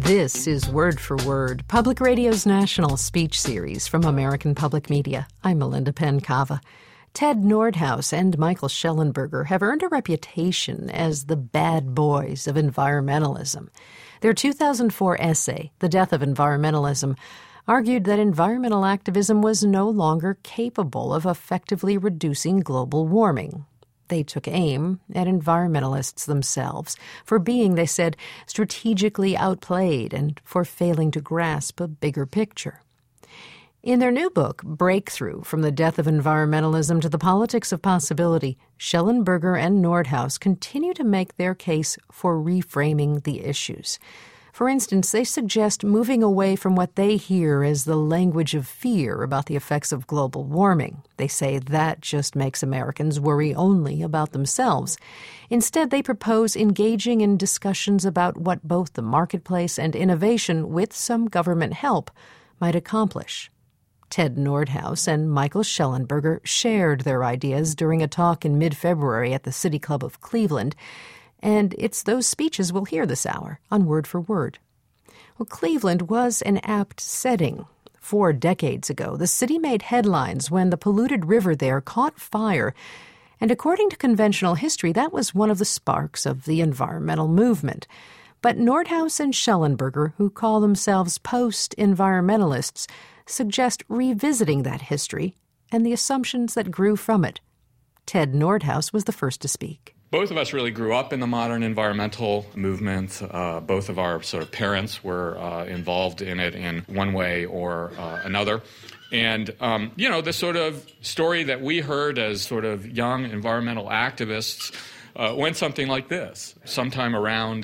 This is Word for Word, Public Radio's national speech series from American Public Media. I'm Melinda Penn-Cava. Ted Nordhaus and Michael Shellenberger have earned a reputation as the bad boys of environmentalism. Their 2004 essay, The Death of Environmentalism, argued that environmental activism was no longer capable of effectively reducing global warming. They took aim at environmentalists themselves for being, they said, strategically outplayed and for failing to grasp a bigger picture. In their new book, Breakthrough: From the Death of Environmentalism to the Politics of Possibility, Shellenberger and Nordhaus continue to make their case for reframing the issues. For instance, they suggest moving away from what they hear as the language of fear about the effects of global warming. They say that just makes Americans worry only about themselves. Instead, they propose engaging in discussions about what both the marketplace and innovation, with some government help, might accomplish. Ted Nordhaus and Michael Shellenberger shared their ideas during a talk in mid-February at the City Club of Cleveland, and it's those speeches we'll hear this hour on Word for Word. Well, Cleveland was an apt setting. 4 decades ago, the city made headlines when the polluted river there caught fire, and according to conventional history, that was one of the sparks of the environmental movement. But Nordhaus and Shellenberger, who call themselves post-environmentalists, suggest revisiting that history and the assumptions that grew from it. Ted Nordhaus was the first to speak. Both of us really grew up in the modern environmental movement. Both of our sort of parents were involved in it in one way or another. And, the sort of story that we heard as sort of young environmental activists went something like this. Sometime around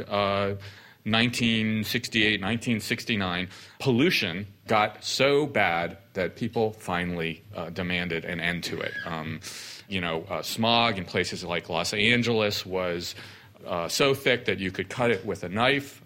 1968, 1969, pollution got so bad that people finally demanded an end to it. Smog in places like Los Angeles was so thick that you could cut it with a knife.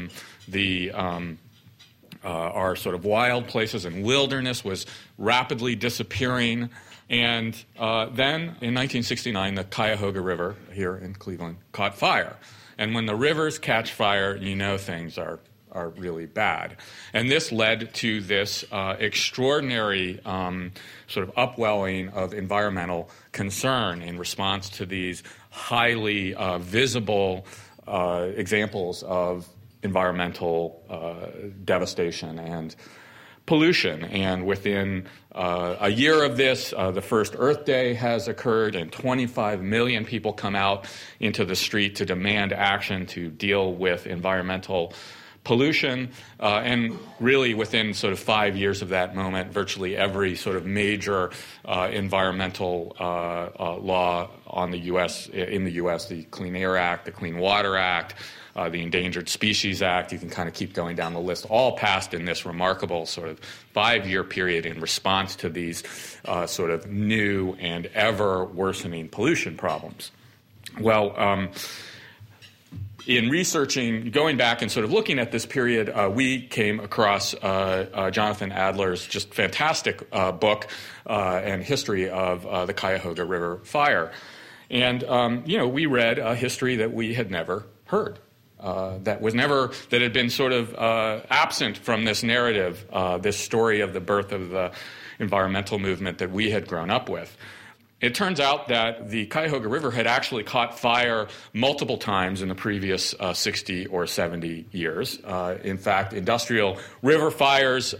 Our sort of wild places and wilderness was rapidly disappearing. And then in 1969, the Cuyahoga River here in Cleveland caught fire. And when the rivers catch fire, things are really bad. And this led to this extraordinary sort of upwelling of environmental concern in response to these highly visible examples of environmental devastation and pollution. And within a year of this, the first Earth Day has occurred, and 25 million people come out into the street to demand action to deal with environmental pollution. And really within sort of 5 years of that moment, virtually every sort of major environmental law in the U.S., the Clean Air Act, the Clean Water Act, the Endangered Species Act, you can kind of keep going down the list, all passed in this remarkable sort of 5-year period in response to these sort of new and ever worsening pollution problems. Well, in researching, going back and sort of looking at this period, we came across Jonathan Adler's just fantastic book and history of the Cuyahoga River fire. And, we read a history that we had never heard. That had been sort of absent from this narrative, this story of the birth of the environmental movement that we had grown up with. It turns out that the Cuyahoga River had actually caught fire multiple times in the previous 60 or 70 years. In fact, industrial river fires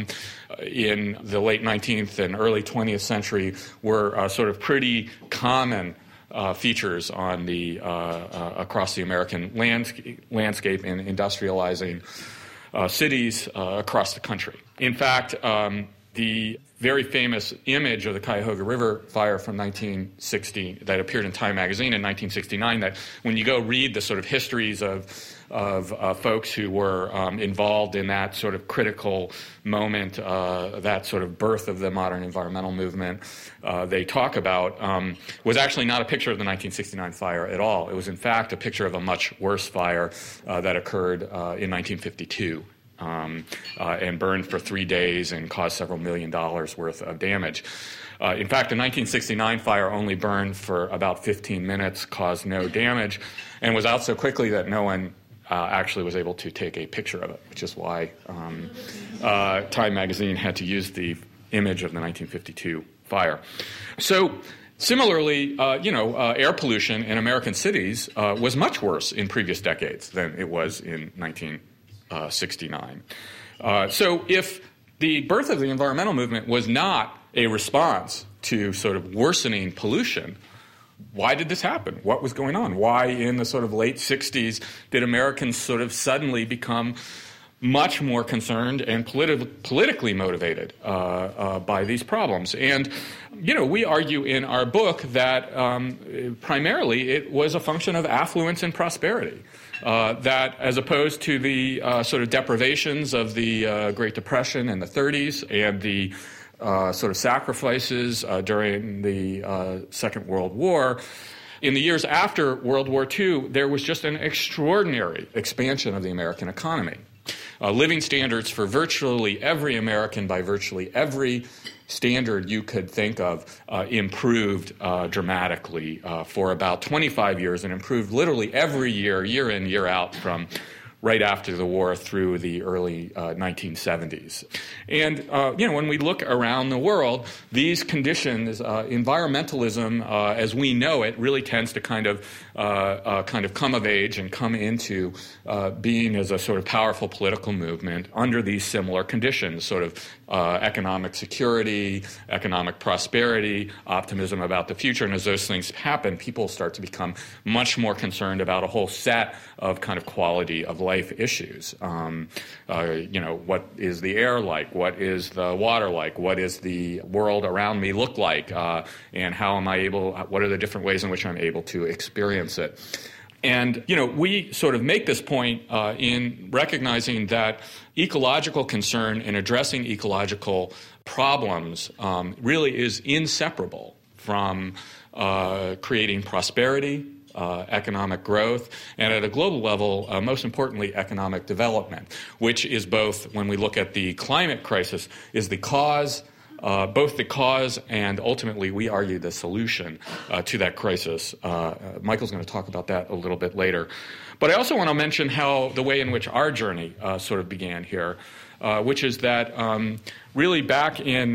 in the late 19th and early 20th century were sort of pretty common features on the across the American landscape in industrializing cities across the country. In fact, the very famous image of the Cuyahoga River fire from 1960 that appeared in Time magazine in 1969, that when you go read the sort of histories of folks who were involved in that sort of critical moment, that sort of birth of the modern environmental movement, they talk about, was actually not a picture of the 1969 fire at all. It was, in fact, a picture of a much worse fire that occurred in 1952. And burned for 3 days and caused several $1 million worth of damage. In fact, the 1969 fire only burned for about 15 minutes, caused no damage, and was out so quickly that no one actually was able to take a picture of it, which is why Time magazine had to use the image of the 1952 fire. So similarly, air pollution in American cities was much worse in previous decades than it was in 1969. So if the birth of the environmental movement was not a response to sort of worsening pollution, why did this happen? What was going on? Why in the sort of late 60s did Americans sort of suddenly become much more concerned and politically motivated by these problems? And, we argue in our book that primarily it was a function of affluence and prosperity. That as opposed to the sort of deprivations of the Great Depression in the 30s and the sort of sacrifices during the Second World War, in the years after World War II, there was just an extraordinary expansion of the American economy. Living standards for virtually every American by virtually every standard you could think of improved dramatically for about 25 years, and improved literally every year, year in, year out, from right after the war through the early 1970s. And, when we look around the world, these conditions, environmentalism as we know it, really tends to kind of come of age and come into being as a sort of powerful political movement under these similar conditions, sort of economic security, economic prosperity, optimism about the future. And as those things happen, people start to become much more concerned about a whole set of kind of quality of life issues. What is the air like? What is the water like? What is the world around me look like? And how am I what are the different ways in which I'm able to experience it? And, we sort of make this point in recognizing that ecological concern and addressing ecological problems really is inseparable from creating prosperity, economic growth, and at a global level, most importantly, economic development, which is both, when we look at the climate crisis, is the cause, both the cause and ultimately, we argue, the solution to that crisis. Michael's going to talk about that a little bit later. But I also want to mention how the way in which our journey sort of began here, which is that really back in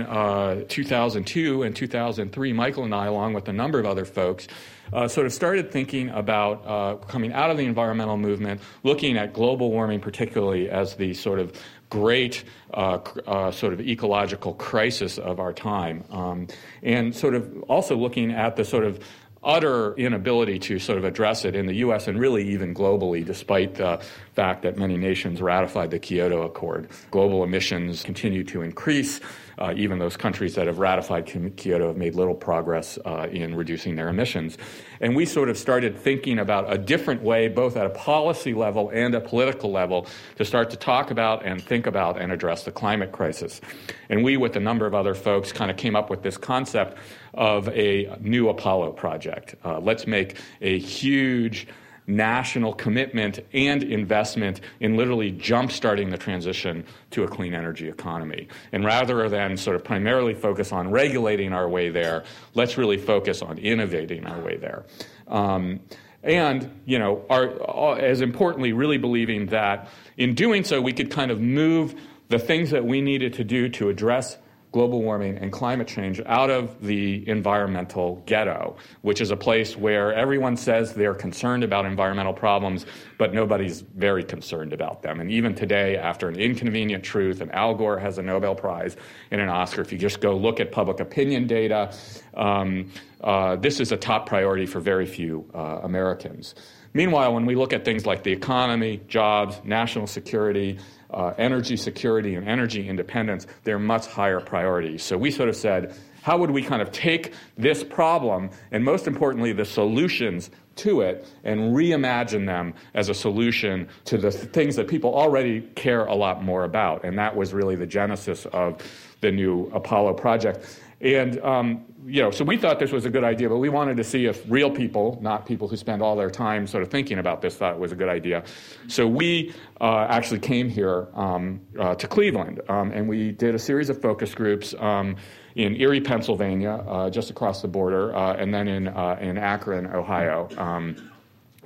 2002 and 2003, Michael and I, along with a number of other folks, sort of started thinking about coming out of the environmental movement, looking at global warming particularly as the sort of great sort of ecological crisis of our time, and sort of also looking at the sort of utter inability to sort of address it in the U.S. and really even globally, despite the fact that many nations ratified the Kyoto Accord. Global emissions continue to increase. Even those countries that have ratified Kyoto have made little progress in reducing their emissions. And we sort of started thinking about a different way, both at a policy level and a political level, to start to talk about and think about and address the climate crisis. And we, with a number of other folks, kind of came up with this concept of a new Apollo project. Let's make a huge national commitment and investment in literally jump-starting the transition to a clean energy economy. And rather than sort of primarily focus on regulating our way there, let's really focus on innovating our way there. And, as importantly, really believing that in doing so, we could kind of move the things that we needed to do to address global warming and climate change out of the environmental ghetto, which is a place where everyone says they're concerned about environmental problems, but nobody's very concerned about them. And even today, after An Inconvenient Truth, and Al Gore has a Nobel Prize and an Oscar, if you just go look at public opinion data, this is a top priority for very few Americans. Meanwhile, when we look at things like the economy, jobs, national security, energy security, and energy independence, they're much higher priorities. So we sort of said, how would we kind of take this problem, and most importantly, the solutions to it, and reimagine them as a solution to the things that people already care a lot more about? And that was really the genesis of the new Apollo project. And, so we thought this was a good idea, but we wanted to see if real people, not people who spend all their time sort of thinking about this, thought it was a good idea. So we actually came here to Cleveland, and we did a series of focus groups in Erie, Pennsylvania, just across the border, and then in Akron, Ohio.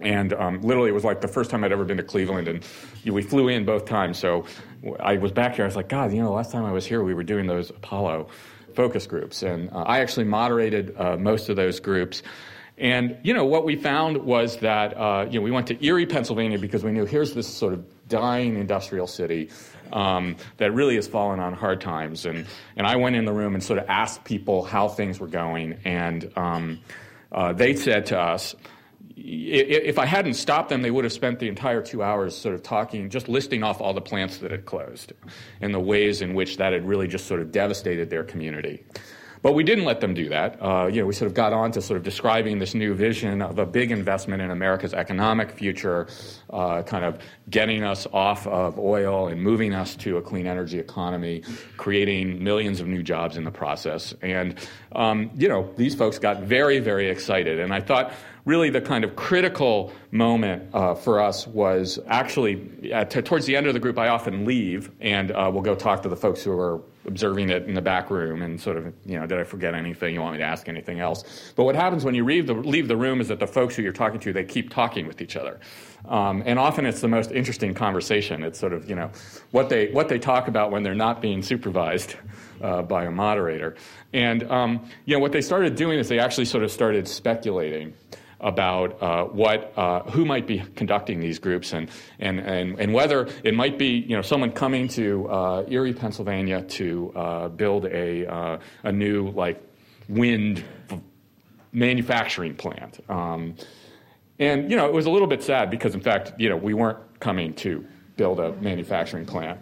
And literally, it was like the first time I'd ever been to Cleveland, and we flew in both times. So I was back here. I was like, God, the last time I was here, we were doing those Apollo focus groups. And I actually moderated most of those groups. And, what we found was that, we went to Erie, Pennsylvania, because we knew here's this sort of dying industrial city that really has fallen on hard times. And I went in the room and sort of asked people how things were going. And they said to us, if I hadn't stopped them, they would have spent the entire 2 hours sort of talking, just listing off all the plants that had closed and the ways in which that had really just sort of devastated their community. But we didn't let them do that. We sort of got on to sort of describing this new vision of a big investment in America's economic future, kind of getting us off of oil and moving us to a clean energy economy, creating millions of new jobs in the process. And, these folks got very, very excited. And I thought really the kind of critical moment for us was actually towards the end of the group, I often leave and we'll go talk to the folks who are observing it in the back room and sort of, did I forget anything? You want me to ask anything else? But what happens when you leave the room is that the folks who you're talking to, they keep talking with each other. And often it's the most interesting conversation. It's sort of, what they talk about when they're not being supervised by a moderator. And, what they started doing is they actually sort of started speculating about who might be conducting these groups and whether it might be someone coming to Erie, Pennsylvania to build a new wind manufacturing plant. And it was a little bit sad because in fact we weren't coming to build a manufacturing plant.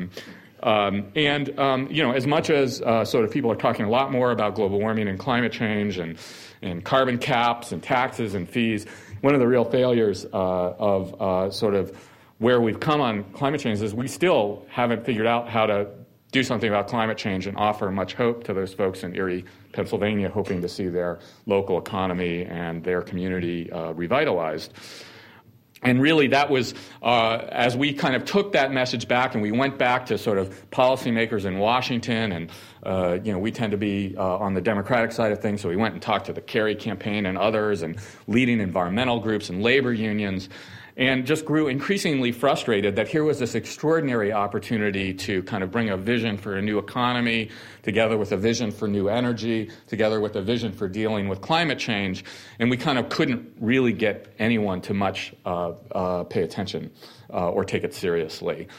As much as sort of people are talking a lot more about global warming and climate change and carbon caps and taxes and fees, one of the real failures of sort of where we've come on climate change is we still haven't figured out how to do something about climate change and offer much hope to those folks in Erie, Pennsylvania, hoping to see their local economy and their community revitalized. And really that was, as we kind of took that message back and we went back to sort of policymakers in Washington and, we tend to be on the Democratic side of things, so we went and talked to the Kerry campaign and others and leading environmental groups and labor unions and just grew increasingly frustrated that here was this extraordinary opportunity to kind of bring a vision for a new economy together with a vision for new energy, together with a vision for dealing with climate change, and we kind of couldn't really get anyone to much pay attention or take it seriously.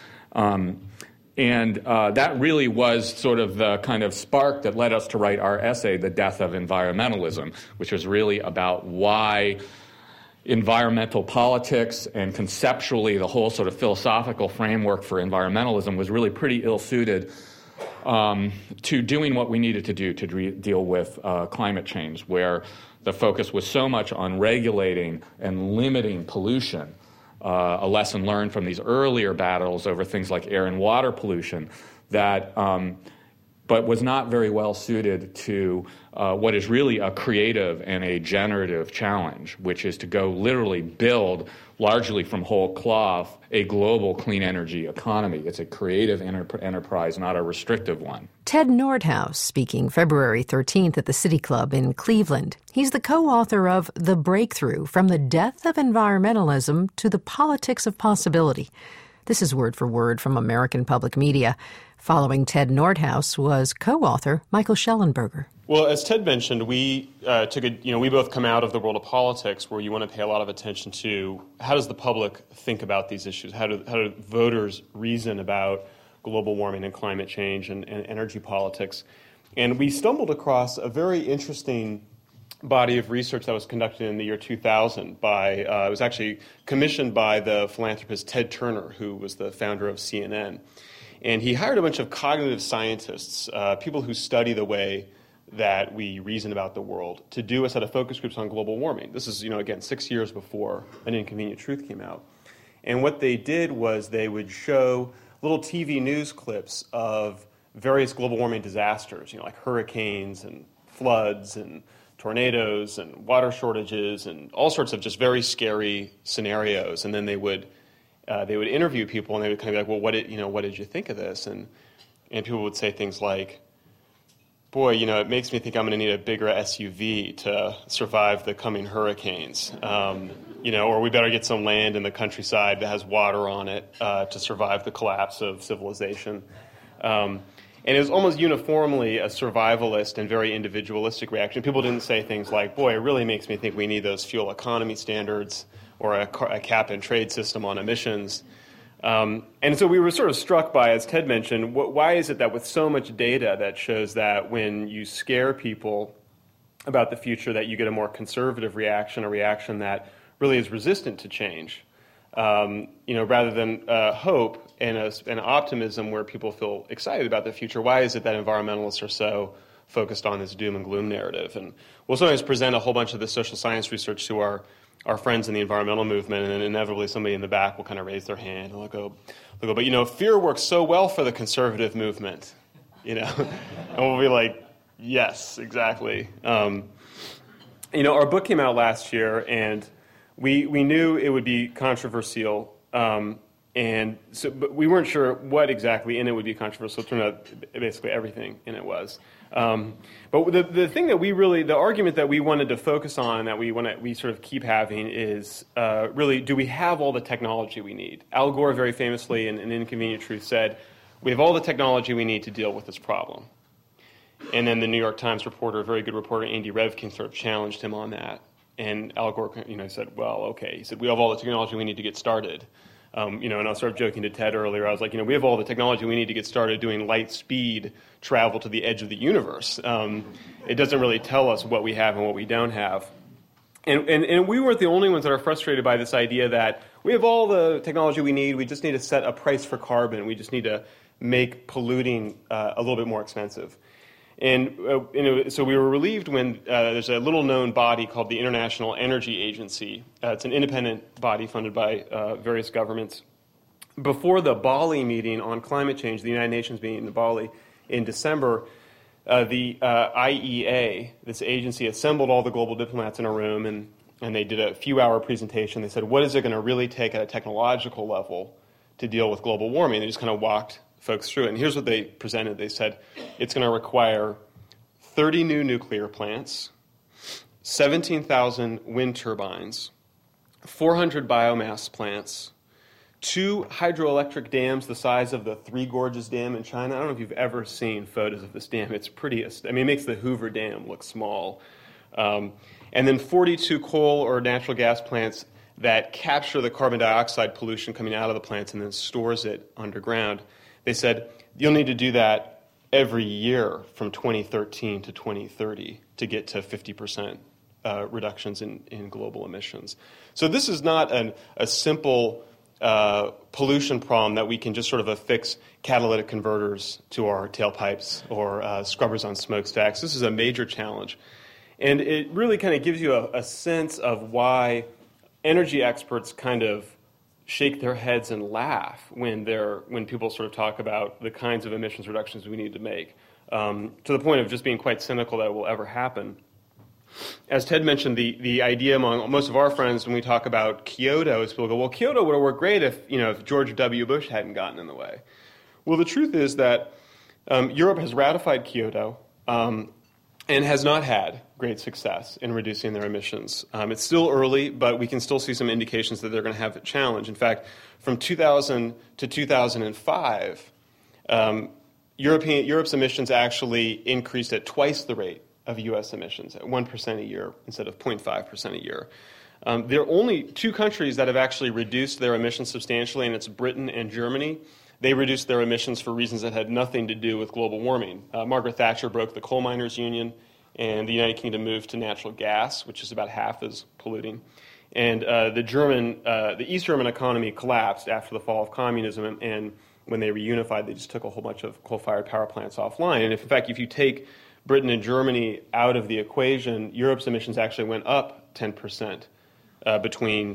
And that really was sort of the kind of spark that led us to write our essay, The Death of Environmentalism, which was really about why environmental politics and conceptually the whole sort of philosophical framework for environmentalism was really pretty ill-suited to doing what we needed to do to deal with climate change, where the focus was so much on regulating and limiting pollution, a lesson learned from these earlier battles over things like air and water pollution, that but was not very well suited to what is really a creative and a generative challenge, which is to go literally build, largely from whole cloth, a global clean energy economy. It's a creative enterprise, not a restrictive one. Ted Nordhaus speaking February 13th at the City Club in Cleveland. He's the co-author of The Breakthrough, From the Death of Environmentalism to the Politics of Possibility. This is word for word from American Public Media. Following Ted Nordhaus was co-author Michael Schellenberger. Well, as Ted mentioned, we we both come out of the world of politics where you want to pay a lot of attention to how does the public think about these issues? How do voters reason about global warming and climate change and energy politics? And we stumbled across a very interesting body of research that was conducted in the year 2000 by, it was actually commissioned by the philanthropist Ted Turner, who was the founder of CNN. And he hired a bunch of cognitive scientists, people who study the way that we reason about the world, to do a set of focus groups on global warming. This is, again, 6 years before An Inconvenient Truth came out. And what they did was they would show little TV news clips of various global warming disasters, like hurricanes and floods and tornadoes and water shortages and all sorts of just very scary scenarios. And then they would interview people, and they would kind of be like, well, what did you think of this? And people would say things like, boy, it makes me think I'm going to need a bigger SUV to survive the coming hurricanes. Or we better get some land in the countryside that has water on it to survive the collapse of civilization. And it was almost uniformly a survivalist and very individualistic reaction. People didn't say things like, boy, it really makes me think we need those fuel economy standards or a cap and trade system on emissions. And so we were sort of struck by, as Ted mentioned, why is it that with so much data that shows that when you scare people about the future that you get a more conservative reaction, a reaction that really is resistant to change, rather than hope and optimism where people feel excited about the future? Why is it that environmentalists are so focused on this doom and gloom narrative? And we'll sometimes present a whole bunch of the social science research to our friends in the environmental movement, and then inevitably somebody in the back will kind of raise their hand and they'll go, but fear works so well for the conservative movement, and we'll be like, yes, exactly. Our book came out last year, and we knew it would be controversial, but we weren't sure what exactly in it would be controversial. It turned out basically everything in it was. But the thing that the argument that we wanted to focus on, that we sort of keep having is really, do we have all the technology we need? Al Gore very famously in An Inconvenient Truth said, we have all the technology we need to deal with this problem. And then the New York Times reporter, a very good reporter, Andy Revkin, sort of challenged him on that. And Al Gore, said, well, okay. He said, we have all the technology we need to get started. And I was sort of joking to Ted earlier. I was like, we have all the technology we need to get started doing light speed travel to the edge of the universe. It doesn't really tell us what we have and what we don't have. And we weren't the only ones that are frustrated by this idea that we have all the technology we need. We just need to set a price for carbon. We just need to make polluting a little bit more expensive. And so we were relieved when there's a little-known body called the International Energy Agency. It's an independent body funded by various governments. Before the Bali meeting on climate change, the United Nations meeting in Bali in December, the IEA, this agency, assembled all the global diplomats in a room, and they did a few-hour presentation. They said, what is it going to really take at a technological level to deal with global warming? They just kind of walked folks through it. And here's what they presented. They said it's going to require 30 new nuclear plants, 17,000 wind turbines, 400 biomass plants, 2 hydroelectric dams the size of the Three Gorges Dam in China. I don't know if you've ever seen photos of this dam. It's pretty, it makes the Hoover Dam look small. And then 42 coal or natural gas plants that capture the carbon dioxide pollution coming out of the plants and then stores it underground. They said you'll need to do that every year from 2013 to 2030 to get to 50% reductions in global emissions. So this is not a simple pollution problem that we can just sort of affix catalytic converters to our tailpipes or scrubbers on smokestacks. This is a major challenge. And it really kind of gives you a sense of why energy experts kind of shake their heads and laugh when people sort of talk about the kinds of emissions reductions we need to make, to the point of just being quite cynical that it will ever happen. As Ted mentioned, the idea among most of our friends when we talk about Kyoto is people go, well, Kyoto would have worked great if George W. Bush hadn't gotten in the way. Well, the truth is that Europe has ratified Kyoto and has not had great success in reducing their emissions. It's still early, but we can still see some indications that they're going to have a challenge. In fact, from 2000 to 2005, Europe's emissions actually increased at twice the rate of U.S. emissions, at 1% a year instead of 0.5% a year. There are only 2 countries that have actually reduced their emissions substantially, and it's Britain and Germany. They reduced their emissions for reasons that had nothing to do with global warming. Margaret Thatcher broke the coal miners' union, and the United Kingdom moved to natural gas, which is about half as polluting. And the East German economy collapsed after the fall of communism, and when they reunified, they just took a whole bunch of coal-fired power plants offline. And in fact, if you take Britain and Germany out of the equation, Europe's emissions actually went up 10% between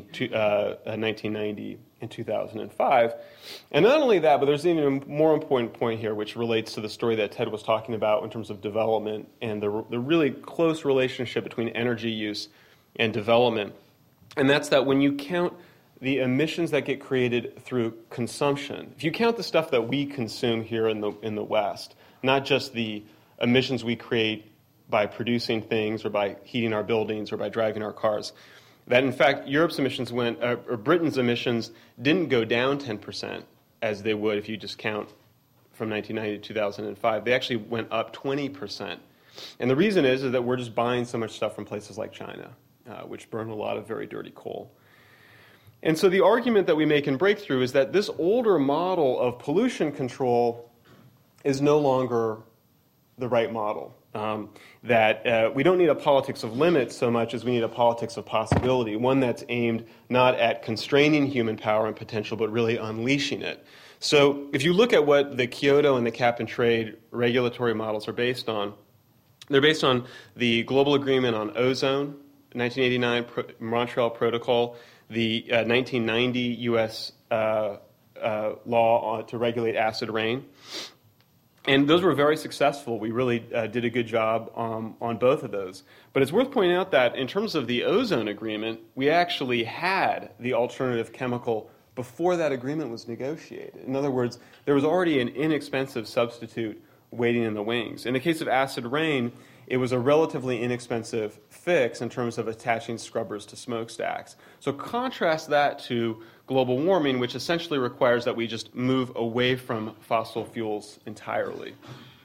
1990 and 2005. And not only that, but there's an even more important point here, which relates to the story that Ted was talking about in terms of development and the really close relationship between energy use and development. And that's that when you count the emissions that get created through consumption, if you count the stuff that we consume here in the West, not just the emissions we create by producing things or by heating our buildings or by driving our cars. That, in fact, Europe's emissions or Britain's emissions didn't go down 10% as they would if you just count from 1990 to 2005. They actually went up 20%. And the reason is that we're just buying so much stuff from places like China, which burn a lot of very dirty coal. And so the argument that we make in Breakthrough is that this older model of pollution control is no longer the right model. That we don't need a politics of limits so much as we need a politics of possibility, one that's aimed not at constraining human power and potential, but really unleashing it. So if you look at what the Kyoto and the cap-and-trade regulatory models are based on, they're based on the Global Agreement on Ozone, 1989 Montreal Protocol, the 1990 U.S. law to regulate acid rain. And those were very successful. We really did a good job on both of those. But it's worth pointing out that in terms of the ozone agreement, we actually had the alternative chemical before that agreement was negotiated. In other words, there was already an inexpensive substitute waiting in the wings. In the case of acid rain, it was a relatively inexpensive fix in terms of attaching scrubbers to smokestacks. So contrast that to global warming, which essentially requires that we just move away from fossil fuels entirely.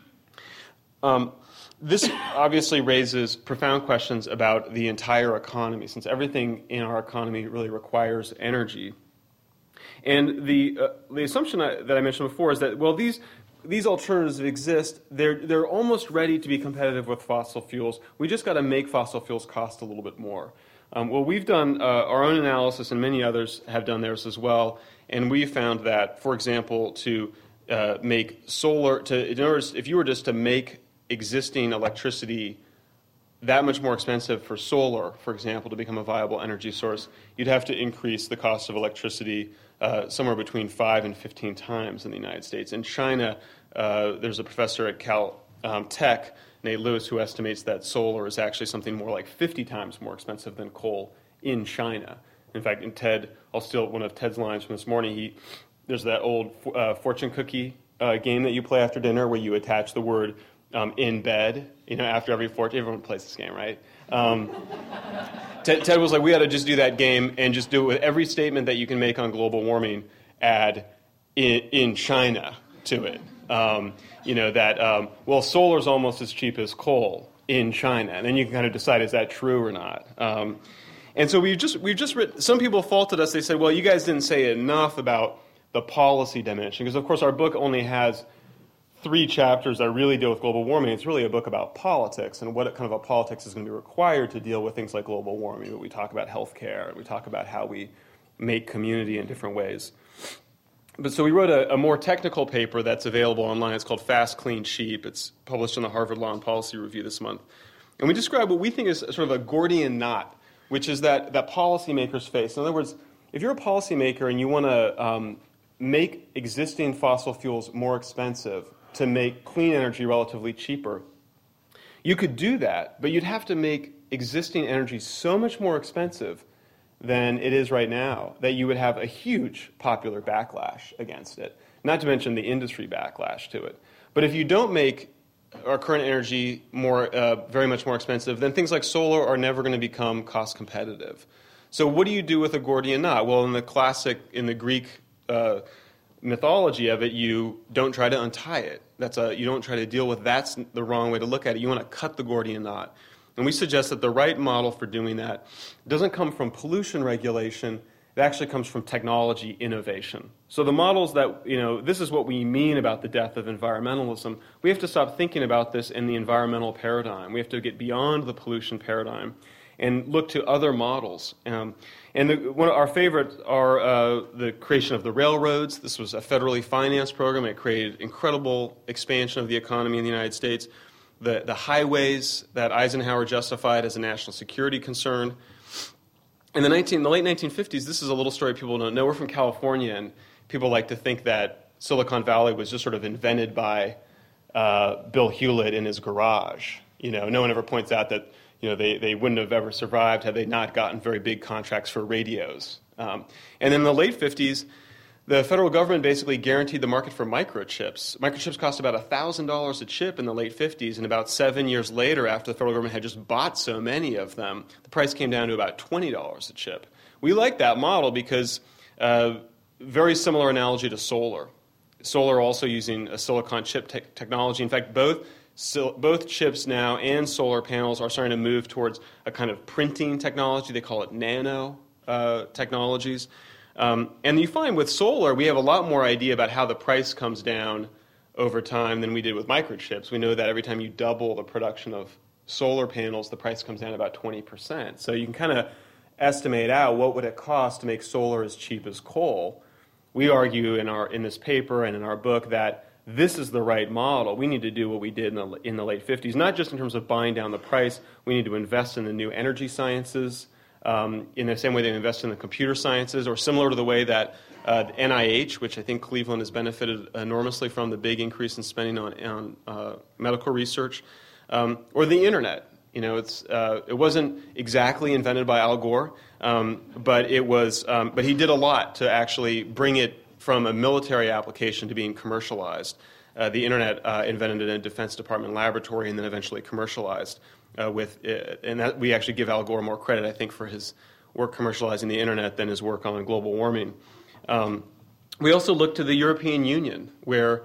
This obviously raises profound questions about the entire economy, since everything in our economy really requires energy. And the assumption that I mentioned before is that, well, these alternatives exist. They're almost ready to be competitive with fossil fuels. We just got to make fossil fuels cost a little bit more. Well, we've done our own analysis, and many others have done theirs as well. And we found that, for example, to make solar, in other words, if you were just to make existing electricity that much more expensive for solar, for example, to become a viable energy source, you'd have to increase the cost of electricity somewhere between 5 and 15 times in the United States. In China, there's a professor at Cal Tech, Nate Lewis, who estimates that solar is actually something more like 50 times more expensive than coal in China. In fact, in TED, I'll steal one of Ted's lines from this morning. There's that old fortune cookie game that you play after dinner where you attach the word in bed, after every fortune. Everyone plays this game, right? Ted was like, we ought to just do that game and just do it with every statement that you can make on global warming, add in China to it. Well, solar's almost as cheap as coal in China. And then you can kind of decide, is that true or not? And so we've just written, some people faulted us. They said, well, you guys didn't say enough about the policy dimension. Because, of course, our book only has 3 chapters that really deal with global warming. It's really a book about politics and what kind of a politics is going to be required to deal with things like global warming. We talk about healthcare. We talk about how we make community in different ways. But so we wrote a more technical paper that's available online. It's called Fast, Clean, Cheap. It's published in the Harvard Law and Policy Review this month. And we describe what we think is sort of a Gordian knot, which is that policymakers face. In other words, if you're a policymaker and you want to make existing fossil fuels more expensive to make clean energy relatively cheaper, you could do that, but you'd have to make existing energy so much more expensive than it is right now that you would have a huge popular backlash against it, not to mention the industry backlash to it. But if you don't make our current energy very much more expensive, then things like solar are never going to become cost competitive. So what do you do with a Gordian knot? Well, in the Greek mythology of it, you don't try to untie it. You don't try to deal with that's the wrong way to look at it. You want to cut the Gordian knot. And we suggest that the right model for doing that doesn't come from pollution regulation. It actually comes from technology innovation. So the models that, this is what we mean about the death of environmentalism. We have to stop thinking about this in the environmental paradigm. We have to get beyond the pollution paradigm and look to other models. One of our favorites are the creation of the railroads. This was a federally financed program. It created incredible expansion of the economy in the United States. The highways that Eisenhower justified as a national security concern. In the late 1950s, this is a little story people don't know. We're from California, and people like to think that Silicon Valley was just sort of invented by Bill Hewlett in his garage. No one ever points out that they wouldn't have ever survived had they not gotten very big contracts for radios. And in the late 50s, the federal government basically guaranteed the market for microchips. Microchips cost about $1,000 a chip in the late 50s, and about 7 years later, after the federal government had just bought so many of them, the price came down to about $20 a chip. We like that model because very similar analogy to solar. Solar also using a silicon chip technology. In fact, both chips now and solar panels are starting to move towards a kind of printing technology. They call it nano technologies. And you find with solar, we have a lot more idea about how the price comes down over time than we did with microchips. We know that every time you double the production of solar panels, the price comes down about 20%. So you can kind of estimate out what would it cost to make solar as cheap as coal. We argue in this paper and in our book that this is the right model. We need to do what we did in the late 50s, not just in terms of buying down the price. We need to invest in the new energy sciences, in the same way they invest in the computer sciences, or similar to the way that the NIH, which I think Cleveland has benefited enormously from, the big increase in spending on medical research, or the internet. You know, it wasn't exactly invented by Al Gore, but he did a lot to actually bring it from a military application to being commercialized. The internet invented in a Defense Department laboratory and then eventually commercialized. And that we actually give Al Gore more credit, I think, for his work commercializing the internet than his work on global warming. We also look to the European Union, where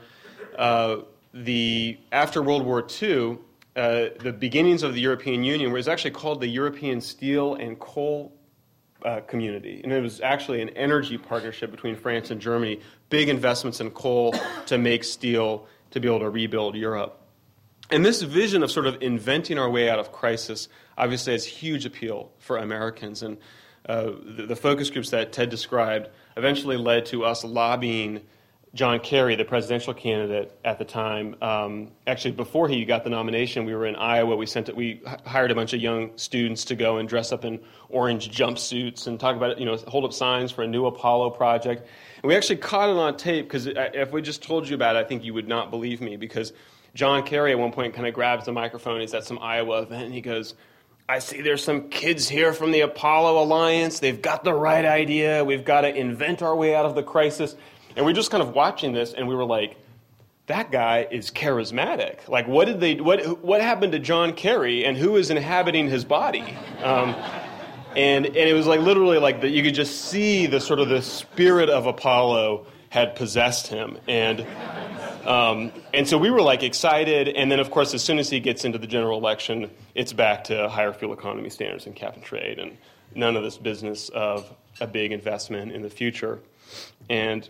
after World War II, the beginnings of the European Union was actually called the European Steel and Coal Community. And it was actually an energy partnership between France and Germany, big investments in coal to make steel to be able to rebuild Europe. And this vision of sort of inventing our way out of crisis obviously has huge appeal for Americans. And the focus groups that Ted described eventually led to us lobbying John Kerry, the presidential candidate at the time. Actually, before he got the nomination, we were in Iowa. We hired a bunch of young students to go and dress up in orange jumpsuits and talk about it, hold up signs for a new Apollo project. And we actually caught it on tape, because if we just told you about it, I think you would not believe me, because John Kerry at one point kind of grabs the microphone. He's at some Iowa event, and he goes, "I see there's some kids here from the Apollo Alliance. They've got the right idea. We've got to invent our way out of the crisis." And we're just kind of watching this, and we were like, that guy is charismatic. Like, what happened to John Kerry, and who is inhabiting his body? And it was like literally like that. You could just see the sort of the spirit of Apollo had possessed him, and so we were like excited. And then, of course, as soon as he gets into the general election, it's back to higher fuel economy standards and cap and trade, and none of this business of a big investment in the future. And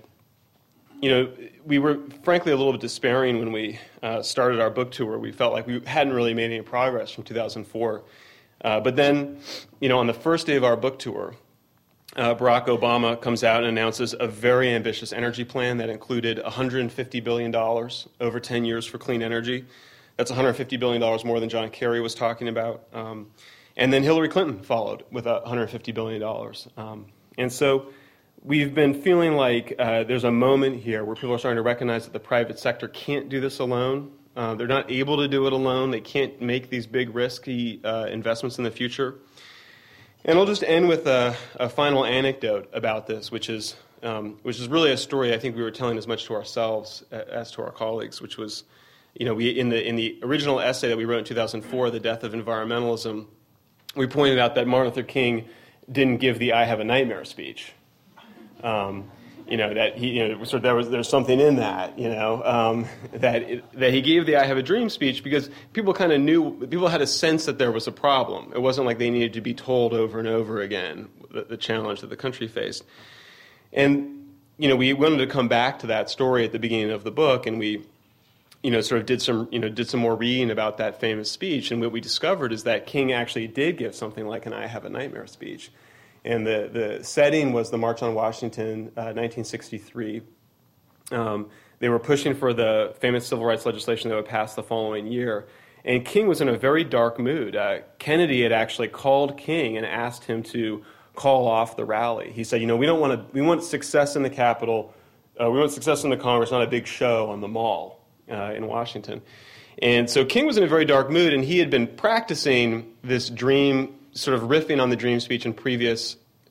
we were frankly a little bit despairing when we started our book tour. We felt like we hadn't really made any progress from 2004. But then, on the first day of our book tour, Barack Obama comes out and announces a very ambitious energy plan that included $150 billion over 10 years for clean energy. That's $150 billion more than John Kerry was talking about. And then Hillary Clinton followed with $150 billion. And so we've been feeling like there's a moment here where people are starting to recognize that the private sector can't do this alone. They're not able to do it alone. They can't make these big, risky investments in the future. And I'll just end with a final anecdote about this, which is really a story I think we were telling as much to ourselves as to our colleagues, which was, we in the original essay that we wrote in 2004, The Death of Environmentalism, we pointed out that Martin Luther King didn't give the "I Have a Nightmare" speech. That he, there's something in that, that he gave the "I Have a Dream" speech because people kind of people had a sense that there was a problem. It wasn't like they needed to be told over and over again the challenge that the country faced. And, we wanted to come back to that story at the beginning of the book, and we, sort of did some more reading about that famous speech. And what we discovered is that King actually did give something like an "I Have a Nightmare" speech. And the setting was the March on Washington, 1963. They were pushing for the famous civil rights legislation that would pass the following year. And King was in a very dark mood. Kennedy had actually called King and asked him to call off the rally. He said, we want success in the Capitol. We want success in the Congress, not a big show on the Mall in Washington. And so King was in a very dark mood, and he had been practicing this dream, sort of riffing on the dream speech in previous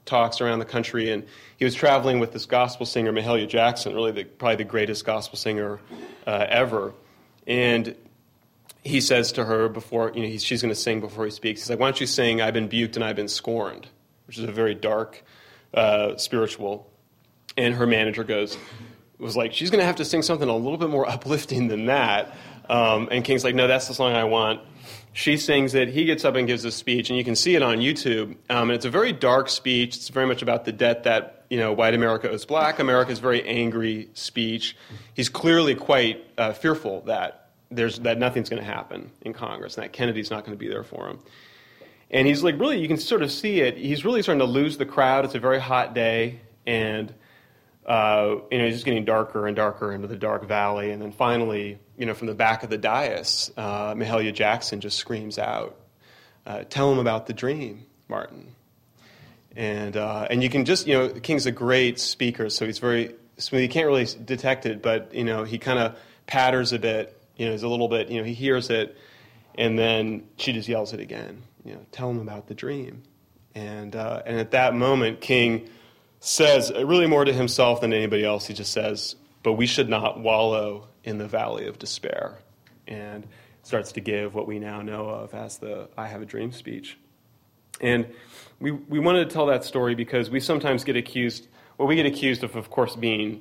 talks around the country, and he was traveling with this gospel singer, Mahalia Jackson, really probably the greatest gospel singer ever. And he says to her before, she's going to sing before he speaks, he's like, why don't you sing I've been buked and I've been scorned, which is a very dark spiritual. And her manager was like, she's going to have to sing something a little bit more uplifting than that. And King's like, no, that's the song I want. She sings it. He gets up and gives a speech, and you can see it on YouTube. And it's a very dark speech. It's very much about the debt that white America owes black America. It's a very angry speech. He's clearly quite fearful that nothing's going to happen in Congress, and that Kennedy's not going to be there for him. And he's like, really, you can sort of see it. He's really starting to lose the crowd. It's a very hot day, and he's just getting darker and darker into the dark valley. And then finally, from the back of the dais, Mahalia Jackson just screams out, "Tell him about the dream, Martin." And you can just, King's a great speaker, so he's very smooth. You can't really detect it, but he kind of patters a bit. He's a little bit. He hears it, and then she just yells it again. Tell him about the dream. And at that moment, King says, really more to himself than anybody else, he just says, but we should not wallow in the valley of despair, and starts to give what we now know of as the I Have a Dream speech. And we wanted to tell that story because we sometimes get accused, of course, being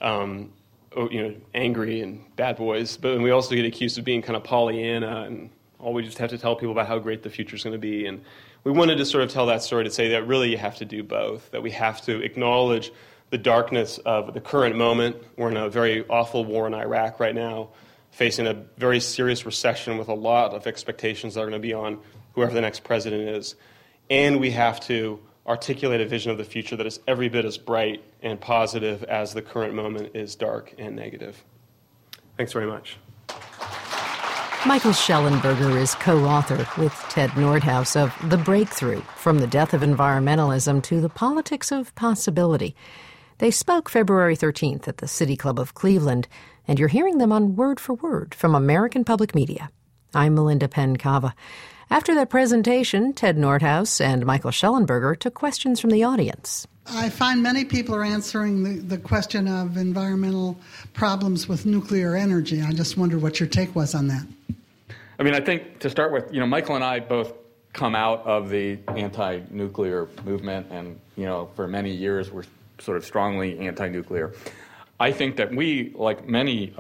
angry and bad boys, but we also get accused of being kind of Pollyanna, and we just have to tell people about how great the future's going to be. And we wanted to sort of tell that story to say that really you have to do both, that we have to acknowledge the darkness of the current moment. We're in a very awful war in Iraq right now, facing a very serious recession with a lot of expectations that are going to be on whoever the next president is. And we have to articulate a vision of the future that is every bit as bright and positive as the current moment is dark and negative. Thanks very much. Michael Shellenberger is co-author with Ted Nordhaus of The Breakthrough, From the Death of Environmentalism to the Politics of Possibility. They spoke February 13th at the City Club of Cleveland, and you're hearing them on Word for Word from American Public Media. I'm Melinda Penn-Cava. After that presentation, Ted Nordhaus and Michael Shellenberger took questions from the audience. I find many people are answering the question of environmental problems with nuclear energy. I just wonder what your take was on that. I think to start with, Michael and I both come out of the anti-nuclear movement, and, for many years we're sort of strongly anti-nuclear. I think that we, like many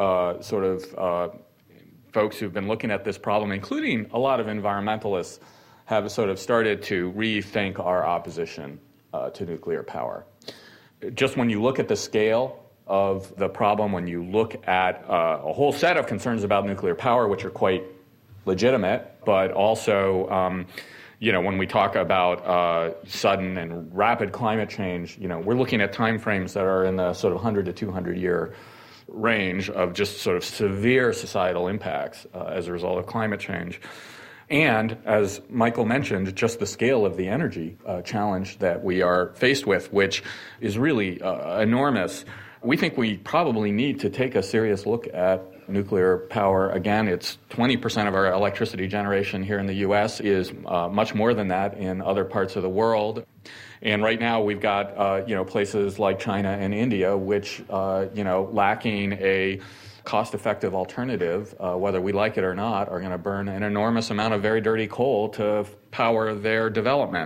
folks who've been looking at this problem, including a lot of environmentalists, have sort of started to rethink our opposition to nuclear power. Just when you look at the scale of the problem, when you look at a whole set of concerns about nuclear power, which are quite legitimate, but also, when we talk about sudden and rapid climate change, we're looking at timeframes that are in the sort of 100 to 200 year range of just sort of severe societal impacts as a result of climate change. And as Michael mentioned, just the scale of the energy challenge that we are faced with, which is really enormous. We think we probably need to take a serious look at nuclear power. Again, it's 20% of our electricity generation here in the U.S. is much more than that in other parts of the world. And right now we've got, places like China and India, which, lacking a cost-effective alternative, whether we like it or not, are going to burn an enormous amount of very dirty coal to power their development.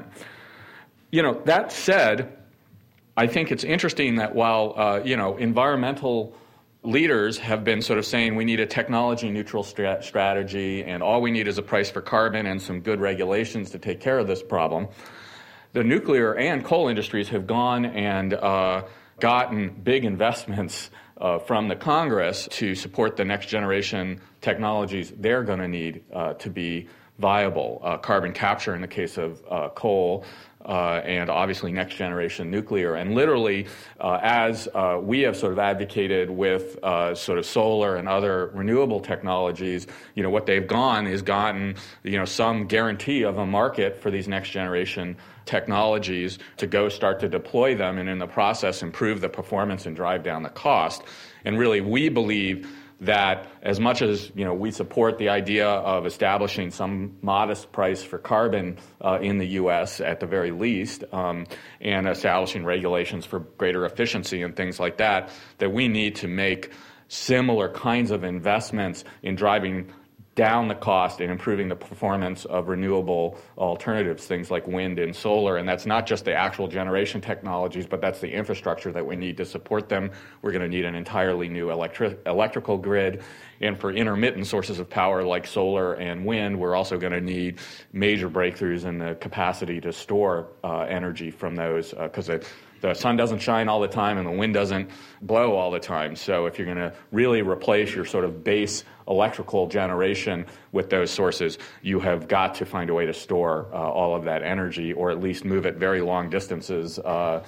That said, I think it's interesting that while, environmental leaders have been sort of saying we need a technology-neutral strategy and all we need is a price for carbon and some good regulations to take care of this problem, the nuclear and coal industries have gone and gotten big investments from the Congress to support the next generation technologies they're going to need to be viable. Carbon capture in the case of coal, and obviously next generation nuclear. And literally, as we have sort of advocated with sort of solar and other renewable technologies, what they've gotten, some guarantee of a market for these next generation technologies to go start to deploy them and in the process improve the performance and drive down the cost. And really, we believe that as much as we support the idea of establishing some modest price for carbon in the U.S. at the very least, and establishing regulations for greater efficiency and things like that, that we need to make similar kinds of investments in driving down the cost and improving the performance of renewable alternatives, things like wind and solar. And that's not just the actual generation technologies, but that's the infrastructure that we need to support them. We're going to need an entirely new electrical grid. And for intermittent sources of power like solar and wind, we're also going to need major breakthroughs in the capacity to store energy from those, because the sun doesn't shine all the time and the wind doesn't blow all the time. So if you're going to really replace your sort of base electrical generation with those sources, you have got to find a way to store all of that energy, or at least move it very long distances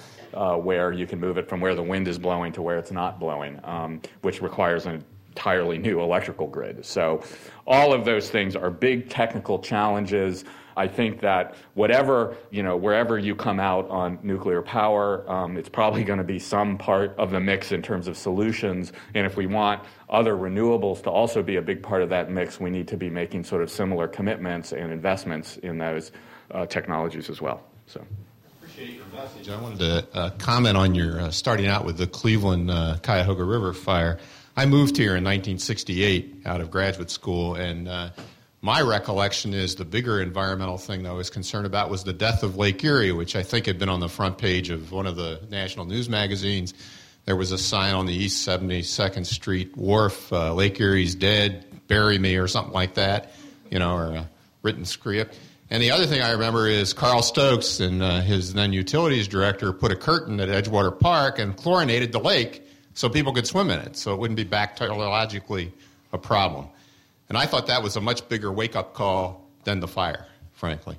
where you can move it from where the wind is blowing to where it's not blowing, which requires an entirely new electrical grid. So all of those things are big technical challenges. I think that wherever you come out on nuclear power, it's probably going to be some part of the mix in terms of solutions. And if we want other renewables to also be a big part of that mix, we need to be making sort of similar commitments and investments in those technologies as well. So, appreciate your message. I wanted to comment on your starting out with the Cleveland Cuyahoga River fire. I moved here in 1968 out of graduate school, and my recollection is the bigger environmental thing that I was concerned about was the death of Lake Erie, which I think had been on the front page of one of the national news magazines. There was a sign on the East 72nd Street wharf, Lake Erie's dead, bury me, or something like that, or a written script. And the other thing I remember is Carl Stokes and his then utilities director put a curtain at Edgewater Park and chlorinated the lake so people could swim in it, so it wouldn't be bacteriologically a problem. And I thought that was a much bigger wake-up call than the fire, frankly.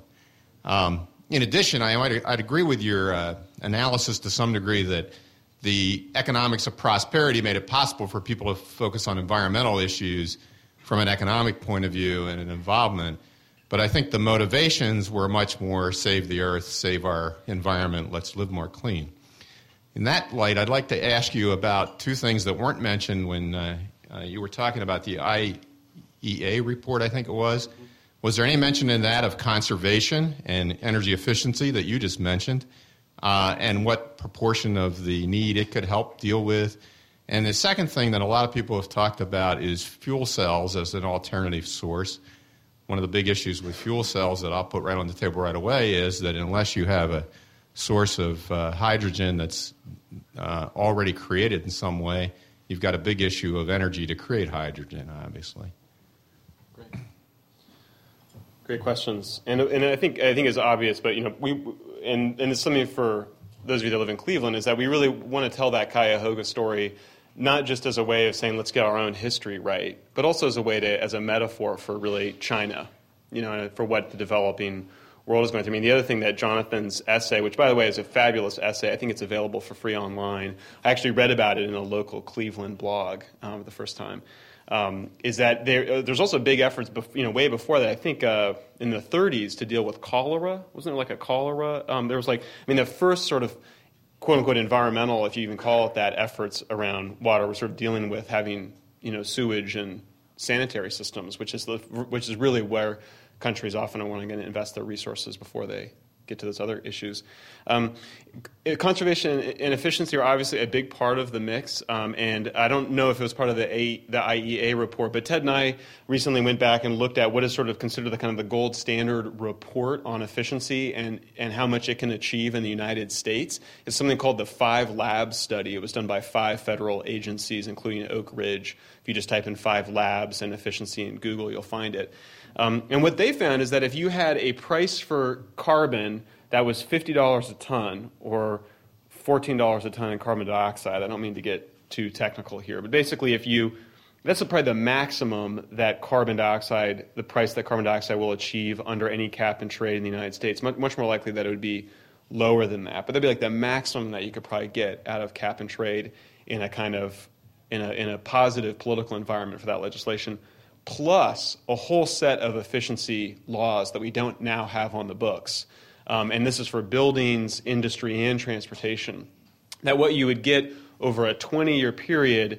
In addition, I'd agree with your analysis to some degree that the economics of prosperity made it possible for people to focus on environmental issues from an economic point of view and an involvement. But I think the motivations were much more save the earth, save our environment, let's live more clean. In that light, I'd like to ask you about two things that weren't mentioned when you were talking about the IEA report, I think it was. Was there any mention in that of conservation and energy efficiency that you just mentioned, and what proportion of the need it could help deal with? And the second thing that a lot of people have talked about is fuel cells as an alternative source. One of the big issues with fuel cells that I'll put right on the table right away is that unless you have a source of hydrogen that's already created in some way, you've got a big issue of energy to create hydrogen, obviously. Great questions, and I think it's obvious, but and it's something for those of you that live in Cleveland is that we really want to tell that Cuyahoga story, not just as a way of saying let's get our own history right, but also as a metaphor for really China, for what the developing world is going through. I mean, the other thing that Jonathan's essay, which by the way is a fabulous essay, I think it's available for free online. I actually read about it in a local Cleveland blog for the first time. Is that there's also big efforts, way before that. I think in the 30s to deal with cholera. Wasn't there like a cholera? There was the first sort of quote unquote environmental, if you even call it that, efforts around water were sort of dealing with having sewage and sanitary systems, which is really where countries often are wanting to invest their resources before they get to those other issues. Conservation and efficiency are obviously a big part of the mix, and I don't know if it was part of the IEA report, but Ted and I recently went back and looked at what is sort of considered the kind of the gold standard report on efficiency and how much it can achieve in the United States. It's something called the 5 Labs study. It was done by 5 federal agencies, including Oak Ridge. If you just type in 5 Labs and efficiency in Google, you'll find it. And what they found is that if you had a price for carbon that was $50 a ton or $14 a ton in carbon dioxide, I don't mean to get too technical here, but basically that's probably the maximum that the price that carbon dioxide will achieve under any cap and trade in the United States. Much more likely that it would be lower than that, but that'd be like the maximum that you could probably get out of cap and trade in a kind of in a positive political environment for that legislation, plus a whole set of efficiency laws that we don't now have on the books. And this is for buildings, industry, and transportation. That what you would get over a 20-year period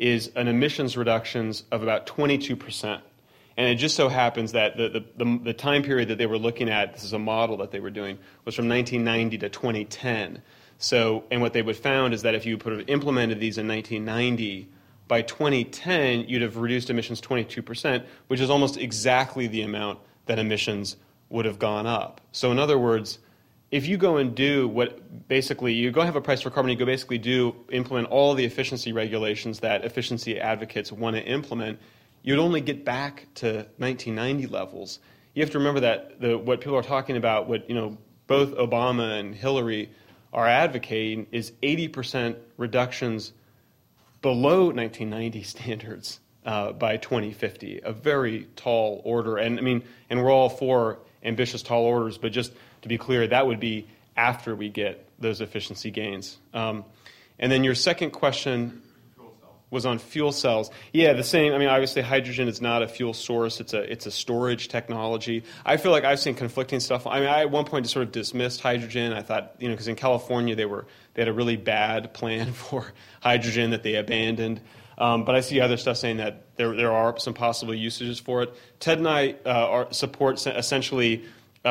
is an emissions reductions of about 22%. And it just so happens that the time period that they were looking at, this is a model that they were doing, was from 1990 to 2010. So, and what they would found is that if you implemented these in 1990, by 2010, you'd have reduced emissions 22%, which is almost exactly the amount that emissions would have gone up. So in other words, if you go and do what basically, you go have a price for carbon, you go basically implement all the efficiency regulations that efficiency advocates want to implement, you'd only get back to 1990 levels. You have to remember that what people are talking about, what both Obama and Hillary are advocating, is 80% reductions below 1990 standards by 2050. A very tall order, and we're all for ambitious tall orders, but just to be clear, that would be after we get those efficiency gains. And then your second question was on fuel cells. Yeah, the same. Obviously, hydrogen is not a fuel source. It's a storage technology. I feel like I've seen conflicting stuff. I at one point sort of dismissed hydrogen. I thought, because in California they had a really bad plan for hydrogen that they abandoned. But I see other stuff saying that there are some possible usages for it. Ted and I support essentially,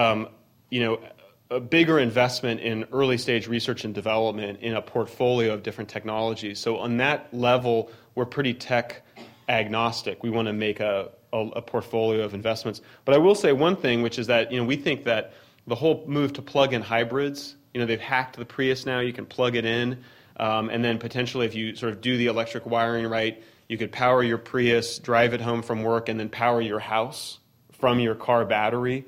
a bigger investment in early stage research and development in a portfolio of different technologies. So on that level, we're pretty tech agnostic. We want to make a portfolio of investments. But I will say one thing, which is that we think that the whole move to plug-in hybrids, they've hacked the Prius now. You can plug it in, and then potentially if you sort of do the electric wiring right, you could power your Prius, drive it home from work, and then power your house from your car battery.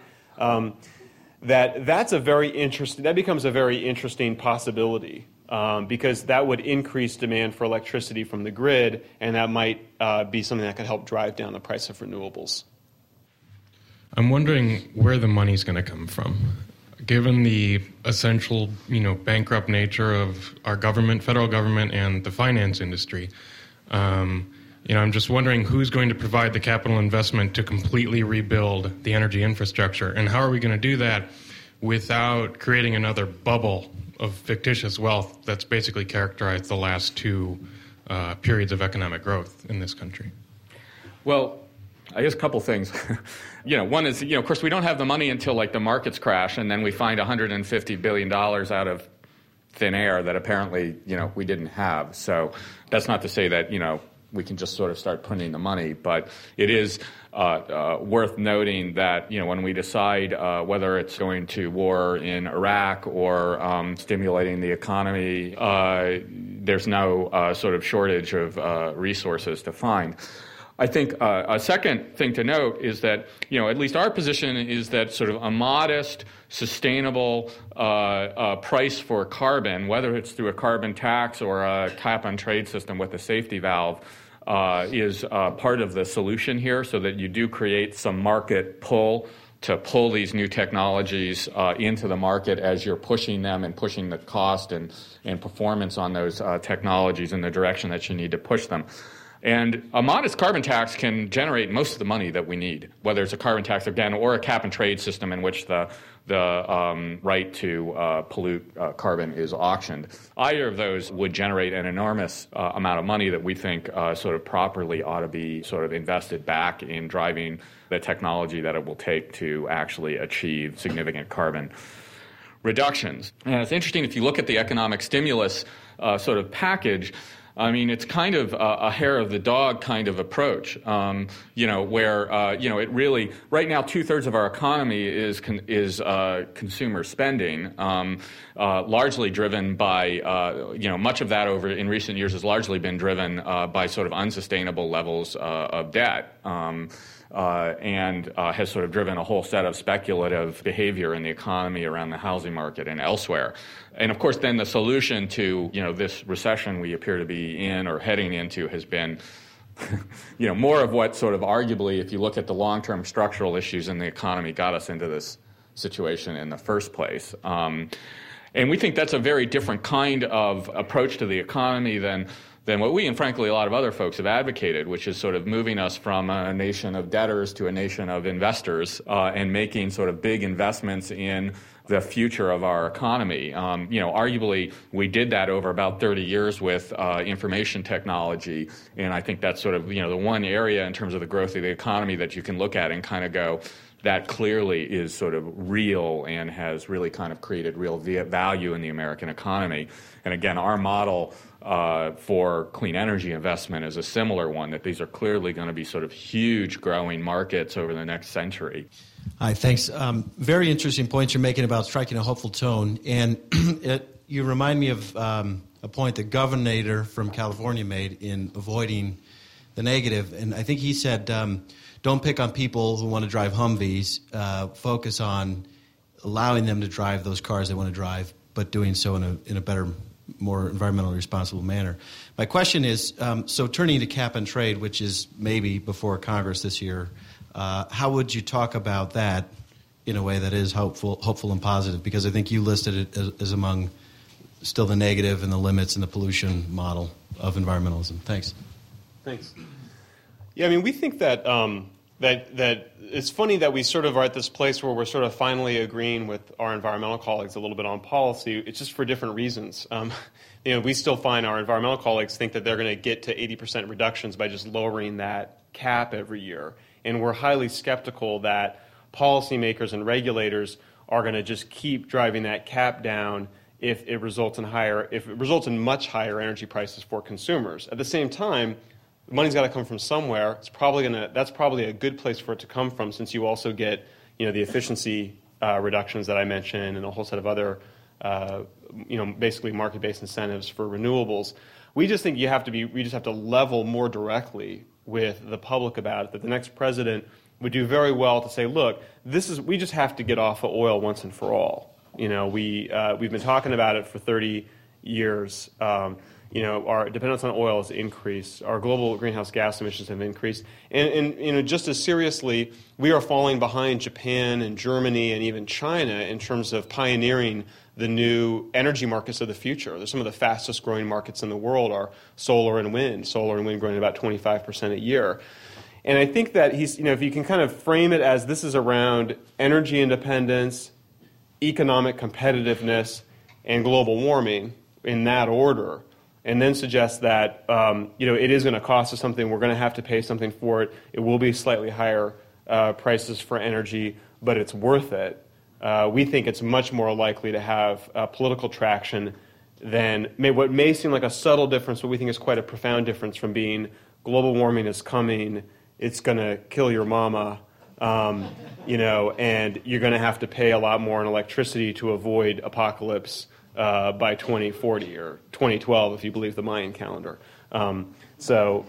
That becomes a very interesting possibility because that would increase demand for electricity from the grid, and that might be something that could help drive down the price of renewables. I'm wondering where the money's going to come from. Given the essential, bankrupt nature of our government, federal government, and the finance industry, I'm just wondering who's going to provide the capital investment to completely rebuild the energy infrastructure, and how are we going to do that without creating another bubble of fictitious wealth that's basically characterized the last two periods of economic growth in this country? Well, I guess a couple things. One is, of course, we don't have the money until the markets crash, and then we find $150 billion out of thin air that apparently, we didn't have. So that's not to say that, we can just sort of start printing the money. But it is worth noting that, when we decide whether it's going to war in Iraq or stimulating the economy, there's no sort of shortage of resources to find. I think a second thing to note is that, at least our position is that sort of a modest, sustainable price for carbon, whether it's through a carbon tax or a cap-and-trade system with a safety valve, is part of the solution here, so that you do create some market pull to pull these new technologies into the market as you're pushing them and pushing the cost and performance on those technologies in the direction that you need to push them. And a modest carbon tax can generate most of the money that we need, whether it's a carbon tax, again, or a cap-and-trade system in which the right to pollute carbon is auctioned. Either of those would generate an enormous amount of money that we think sort of properly ought to be sort of invested back in driving the technology that it will take to actually achieve significant carbon reductions. And it's interesting, if you look at the economic stimulus sort of package, it's kind of a hair of the dog kind of approach, where, it really, right now, 2/3 of our economy is consumer spending, largely driven by, much of that in recent years has largely been driven by sort of unsustainable levels of debt. And has sort of driven a whole set of speculative behavior in the economy around the housing market and elsewhere. And of course, then the solution to, this recession we appear to be in or heading into has been, more of what sort of arguably, if you look at the long-term structural issues in the economy, got us into this situation in the first place. And we think that's a very different kind of approach to the economy than than what we and frankly a lot of other folks have advocated, which is sort of moving us from a nation of debtors to a nation of investors and making sort of big investments in the future of our economy. Arguably, we did that over about 30 years with information technology, and I think that's sort of, the one area in terms of the growth of the economy that you can look at and kind of go, that clearly is sort of real and has really kind of created real value in the American economy. And again, our model for clean energy investment is a similar one, that these are clearly going to be sort of huge growing markets over the next century. Hi, thanks. Very interesting points you're making about striking a hopeful tone. And you remind me of a point that Governor Nader from California made in avoiding the negative. And I think he said, don't pick on people who want to drive Humvees. Focus on allowing them to drive those cars they want to drive, but doing so in a better, more environmentally responsible manner. My question is, so turning to cap and trade, which is maybe before Congress this year, how would you talk about that in a way that is hopeful and positive? Because I think you listed it as among still the negative and the limits and the pollution model of environmentalism. Thanks. Yeah, I mean, we think that that it's funny that we sort of are at this place where we're sort of finally agreeing with our environmental colleagues a little bit on policy. It's just for different reasons. We still find our environmental colleagues think that they're going to get to 80% reductions by just lowering that cap every year. And we're highly skeptical that policymakers and regulators are going to just keep driving that cap down if it results in much higher energy prices for consumers. At the same time, the money's got to come from somewhere. That's probably a good place for it to come from, since you also get the efficiency reductions that I mentioned and a whole set of other basically market-based incentives for renewables. We just think we just have to level more directly with the public about it, that the next president would do very well to say, look, we just have to get off of oil once and for all. We've been talking about it for 30 years. Our dependence on oil has increased. Our global greenhouse gas emissions have increased. And just as seriously, we are falling behind Japan and Germany and even China in terms of pioneering the new energy markets of the future. Some of the fastest growing markets in the world are solar and wind growing about 25% a year. And I think that if you can kind of frame it as this is around energy independence, economic competitiveness, and global warming in that order, and then suggest that it is going to cost us something, we're going to have to pay something for it, it will be slightly higher prices for energy, but it's worth it. We think it's much more likely to have political traction than what may seem like a subtle difference, but we think is quite a profound difference from being global warming is coming, it's going to kill your mama, and you're going to have to pay a lot more in electricity to avoid apocalypse by 2040 or 2012, if you believe the Mayan calendar. So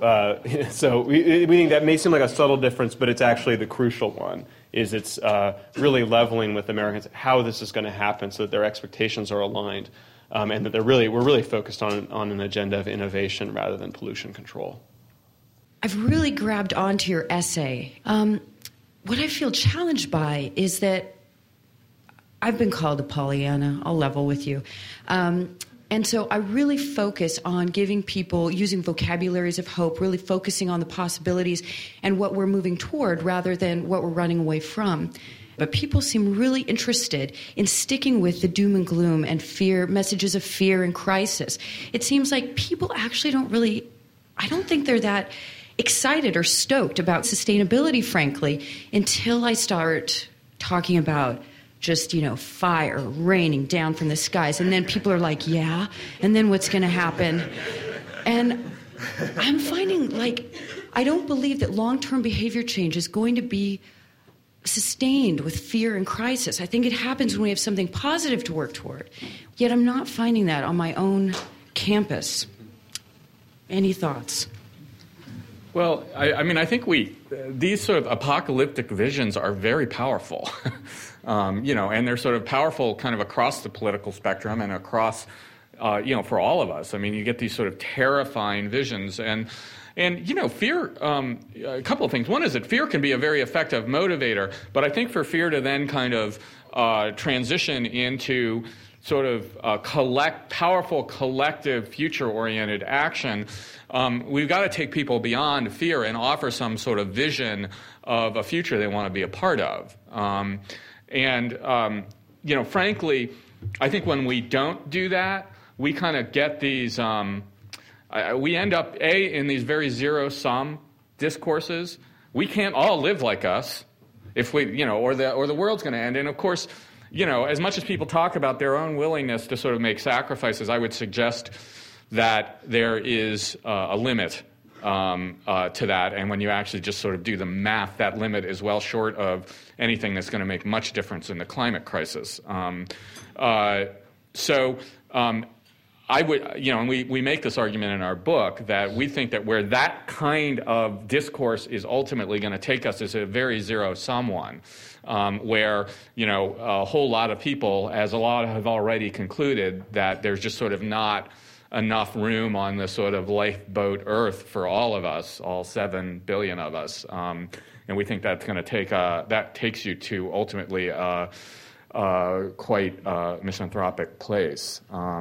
we think that may seem like a subtle difference, but it's actually the crucial one. It's really leveling with Americans how this is going to happen, so that their expectations are aligned, and that we're really focused on an agenda of innovation rather than pollution control. I've really grabbed onto your essay. What I feel challenged by is that I've been called a Pollyanna. I'll level with you. And so I really focus on giving people, using vocabularies of hope, really focusing on the possibilities and what we're moving toward rather than what we're running away from. But people seem really interested in sticking with the doom and gloom and fear, messages of fear and crisis. It seems like people actually I don't think they're that excited or stoked about sustainability, frankly, until I start talking about just, fire raining down from the skies. And then people are like, yeah, and then what's going to happen? And I'm finding, I don't believe that long-term behavior change is going to be sustained with fear and crisis. I think it happens when we have something positive to work toward. Yet I'm not finding that on my own campus. Any thoughts? Well, I think these sort of apocalyptic visions are very powerful, and they're sort of powerful kind of across the political spectrum and across, for all of us. I mean, you get these sort of terrifying visions, and fear, a couple of things. One is that fear can be a very effective motivator, but I think for fear to then kind of transition into sort of powerful, collective, future-oriented action, we've got to take people beyond fear and offer some sort of vision of a future they want to be a part of. Frankly, I think when we don't do that, we kind of get these, we end up, in these very zero-sum discourses. We can't all live like us if we, or the world's going to end. And of course, as much as people talk about their own willingness to sort of make sacrifices, I would suggest that there is a limit to that. And when you actually just sort of do the math, that limit is well short of anything that's going to make much difference in the climate crisis. I would, and we make this argument in our book that we think that where that kind of discourse is ultimately going to take us is a very zero-sum one, where, a whole lot of people, as a lot have already concluded, that there's just sort of not enough room on the sort of lifeboat Earth for all of us, all 7 billion of us. And we think that's going to that takes you to ultimately quite misanthropic place.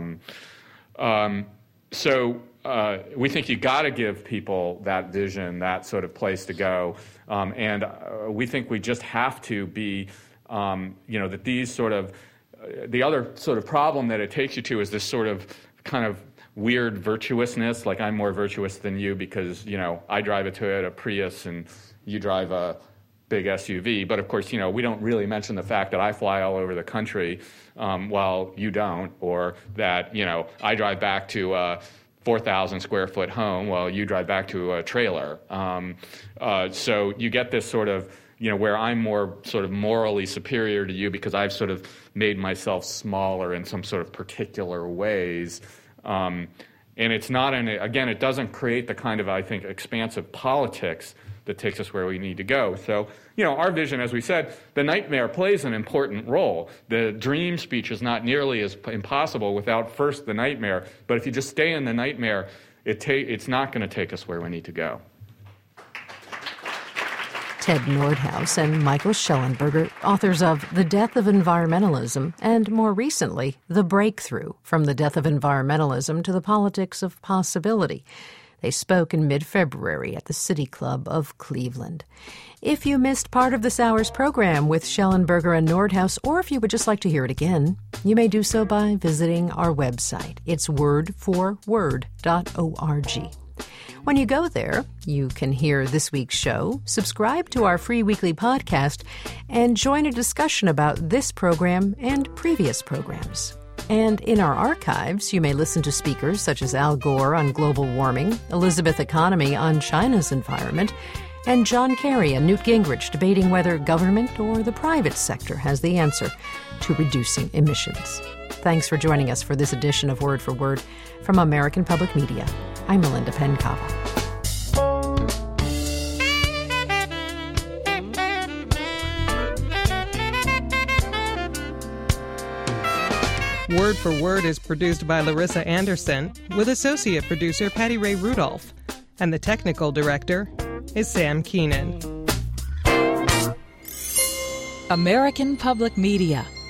We think you got to give people that vision, that sort of place to go, and we think we just have to be, that these sort of, the other sort of problem that it takes you to is this sort of kind of weird virtuousness, like I'm more virtuous than you because, I drive a Toyota Prius and you drive a big SUV. But of course, we don't really mention the fact that I fly all over the country while you don't, or that, I drive back to a 4,000 square foot home while you drive back to a trailer. So you get this sort of, where I'm more sort of morally superior to you because I've sort of made myself smaller in some sort of particular ways. And it's not, again, it doesn't create the kind of, I think, expansive politics that takes us where we need to go. So, our vision, as we said, the nightmare plays an important role. The dream speech is not nearly as impossible without first the nightmare. But if you just stay in the nightmare, it's not going to take us where we need to go. Ted Nordhaus and Michael Shellenberger, authors of The Death of Environmentalism and, more recently, The Breakthrough, From the Death of Environmentalism to the Politics of Possibility. They spoke in mid-February at the City Club of Cleveland. If you missed part of this hour's program with Shellenberger and Nordhaus, or if you would just like to hear it again, you may do so by visiting our website. It's wordforword.org. When you go there, you can hear this week's show, subscribe to our free weekly podcast, and join a discussion about this program and previous programs. And in our archives, you may listen to speakers such as Al Gore on global warming, Elizabeth Economy on China's environment, and John Kerry and Newt Gingrich debating whether government or the private sector has the answer to reducing emissions. Thanks for joining us for this edition of Word for Word from American Public Media. I'm Melinda Penn-Cava. Word for Word is produced by Larissa Anderson with associate producer Patty Ray Rudolph, and the technical director is Sam Keenan. American Public Media.